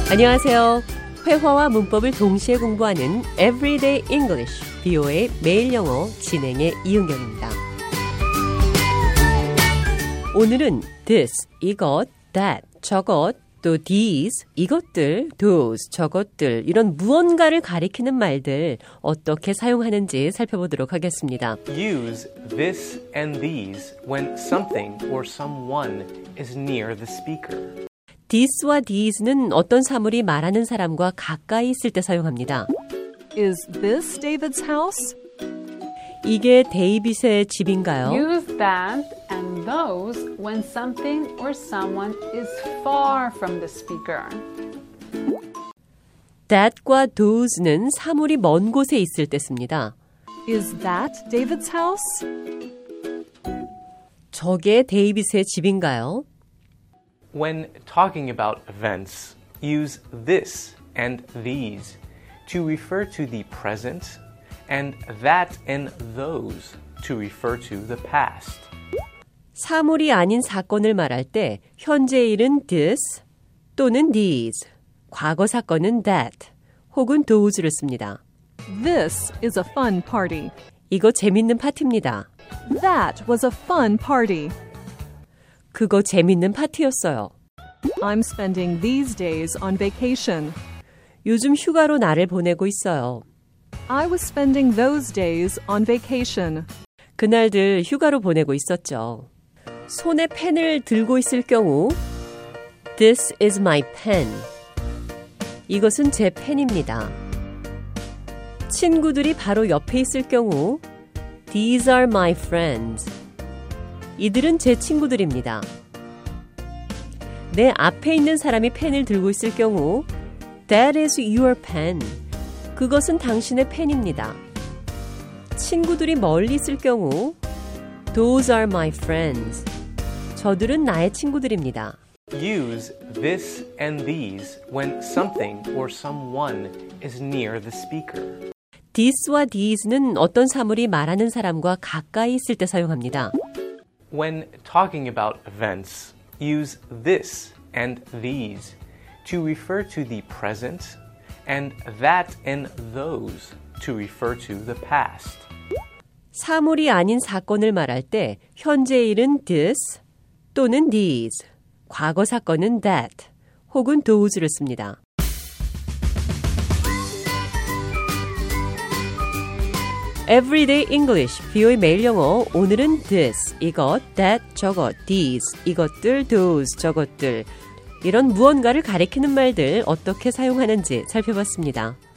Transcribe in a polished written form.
안녕하세요. 회화와 문법을 동시에 공부하는 Everyday English, VOA 매일 영어 진행의 이은경입니다. 오늘은 this, 이것, that, 저것, 또 these, 이것들, those, 저것들 이런 무언가를 가리키는 말들 어떻게 사용하는지 살펴보도록 하겠습니다. Use this and these when something or someone is near the speaker. this와 these는 어떤 사물이 말하는 사람과 가까이 있을 때 사용합니다. Is this David's house? 이게 데이빗의 집인가요? Use that and those when something or someone is far from the speaker. that과 those는 사물이 먼 곳에 있을 때 씁니다. Is that David's house? 저게 데이빗의 집인가요? When talking about events, use this and these to refer to the present and that and those to refer to the past. 사물이 아닌 사건을 말할 때 현재일은 this 또는 these, 과거 사건은 that 혹은 those를 씁니다. This is a fun party. 이거 재밌는 파티입니다. That was a fun party. 그거 재밌는 파티였어요. I'm spending these days on vacation. 요즘 휴가로 날을 보내고 있어요. I was spending those days on vacation. 그날들 휴가로 보내고 있었죠. 손에 펜을 들고 있을 경우 This is my pen. 이것은 제 펜입니다. 친구들이 바로 옆에 있을 경우 These are my friends. 이들은 제 친구들입니다. 내 앞에 있는 사람이 펜을 들고 있을 경우 That is your pen. 그것은 당신의 펜입니다. 친구들이 멀리 있을 경우 Those are my friends. 저들은 나의 친구들입니다. Use this and these when something or someone is near the speaker. this와 these는 어떤 사물이 말하는 사람과 가까이 있을 때 사용합니다. When talking about events, use this and these to refer to the present and that and those to refer to the past. 사물이 아닌 사건을 말할 때 현재일은 this 또는 these, 과거 사건은 that 혹은 those를 씁니다. Everyday English, VOA 매일 영어. 오늘은 this, 이것, that, 저것, these, 이것들, those, 저것들 이런 무언가를 가리키는 말들 어떻게 사용하는지 살펴봤습니다.